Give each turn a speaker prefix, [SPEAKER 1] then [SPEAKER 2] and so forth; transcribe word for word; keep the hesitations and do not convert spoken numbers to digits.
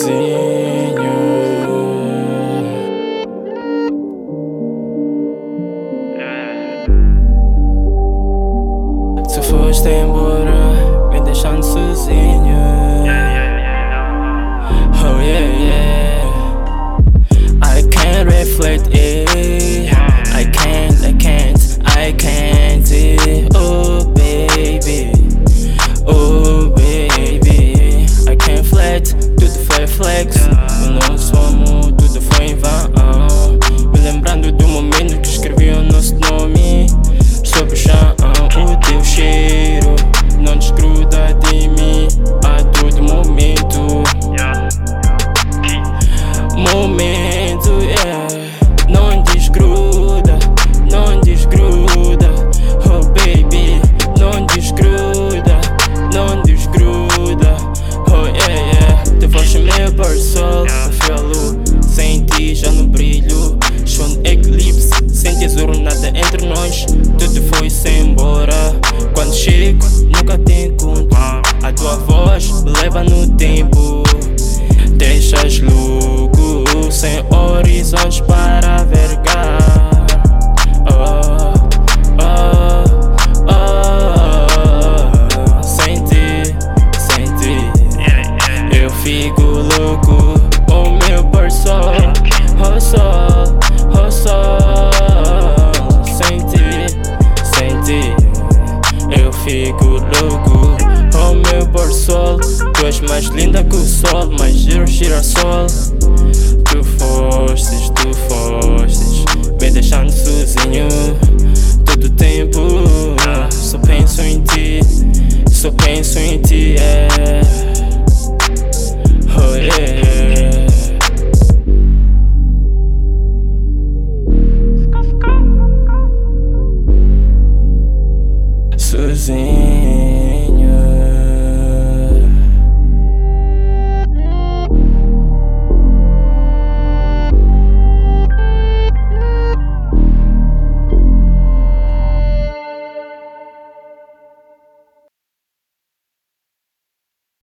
[SPEAKER 1] sozinho. Se foste embora, me deixando sozinho. Oh yeah, yeah. I can't reflect it. I can't, I can't, I can't. Oh baby, oh baby. I can't flat, tudo foi flex. O nosso amor, tudo foi em vão. Me lembrando do momento que escrevi o nosso nome sobre o chão. O teu cheiro não desgruda de mim a todo momento. Momento, yeah. Não desgruda, não desgruda. Oh baby, não desgruda, não desgruda. Oh yeah, yeah. Tu foste meu parceiro, fui a lua. Sem ti já não brilho. Estou no eclipse, sem tesouro nada entre nós. Tudo foi-se embora. Quando chego, nunca te encontro. A tua voz me leva no tempo. Deixas louco, sem horizontes para vergar. Oh, oh, oh, oh. Sem ti, sem ti, eu fico louco. Oh meu parceiro, oh sol, oh sol. Sem ti, sem ti, eu fico louco. Oh meu parceiro, tu és mais linda que o sol, mais giro girassol. Tu fostes, tu fostes, me deixando sozinho todo tempo. Só penso em ti, só penso em ti, yeah. Oh yeah. Sozinho.